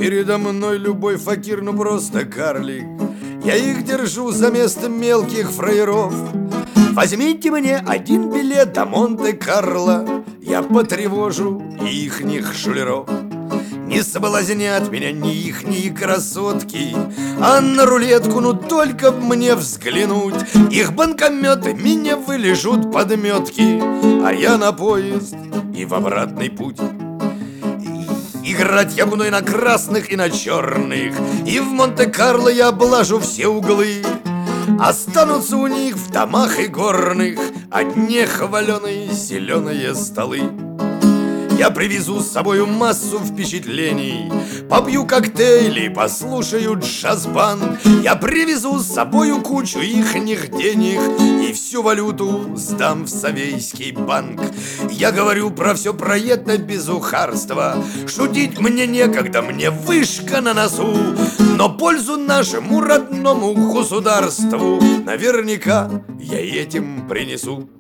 Передо мной любой факир, ну просто карлик. Я их держу за место мелких фраеров. Возьмите мне один билет до Монте-Карло, я потревожу ихних шулеров. Не соблазнят меня ни ихние красотки, а на рулетку, ну только б мне взглянуть. Их банкометы меня вылежут подметки, а я на поезд и в обратный путь. Играть я буду и на красных, и на черных, и в Монте-Карло я облажу все углы. Останутся у них в домах и горных одни хваленые зеленые столы. Я привезу с собою массу впечатлений, попью коктейли, послушаю джаз-банд. Я привезу с собою кучу ихних денег и всю валюту сдам в Совейский банк. Я говорю про все про это без ухарства, шутить мне некогда, мне вышка на носу. Но пользу нашему родному государству наверняка я этим принесу.